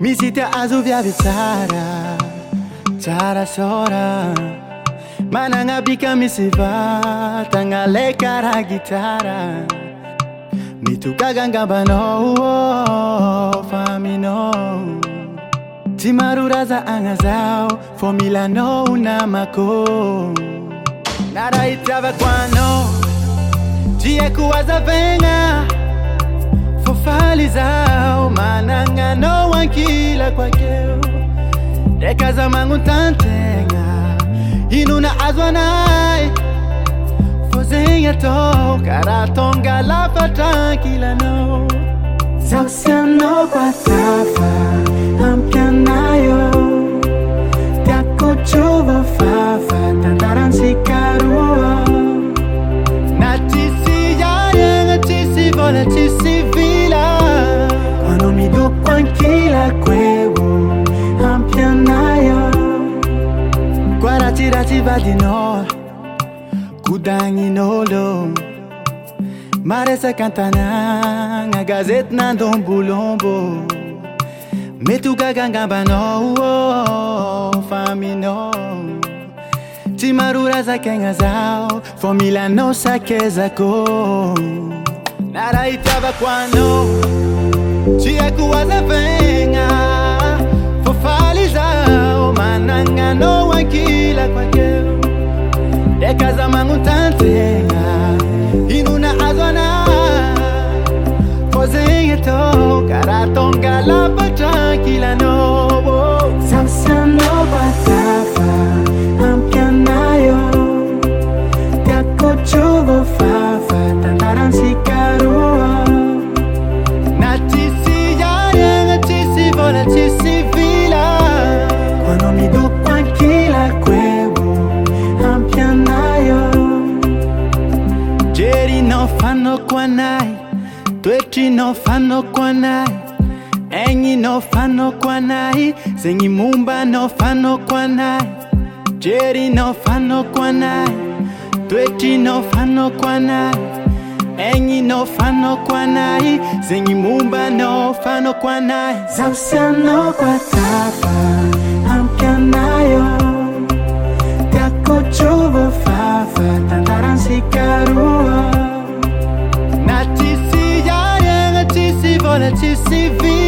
Misita azuviavi tsara, tsara sora. Mananga bika misiva, tanga lekara gitara. Mituka gangaba no, famino. Timaruraza angazao, formula no namako. Nara itava kwano, kuwaza venga. Fofalizao, mananga no wankila kwa keo. Dekaza mangu tantenga, inuna azwanai. Fozenga to, karatonga lafa tranquila no. Sausiano kwa tafa, ampianayo. Tiako chuva fafa, tantaransi karua. Natisi ya tisi vola tisi vila. Quando mi do tranquila quevo, ampianayo. Guarati vadi no, kudangi nolo. Maresa cantana, a gazette nandom bulombo. Metuka gangaba no, famino. Timarura za kengazao, formula no sakeza ko. Nara itava kwano, kuwaza venga. Fofalizao, mananga no wankila kwa keo. Dekaza mangu tantenga, inuna azwana. Fozenga to, karatonga lapa tranquila no. Samsano batafa, ampianayo. Tiako chuvo fafa, tantaransi karua. Natisi ya tisi vola tisi vila. Quando mi do tranquila quevo, ampianayo. Jeri no fano kwanai, twetri no fano kwanai. Enyi no fano kwanai, zengi mumba no fano kwanai. Jeri no fano kwanai, twetri no fano kwanai. Enyi no fano kwanai, zengi mumba no fano kwanai. Sausiano kwa tafa, ampianayo. Tiako chuvo fafa, tantaransi karua. Natisi ya tisi vola tisi vila.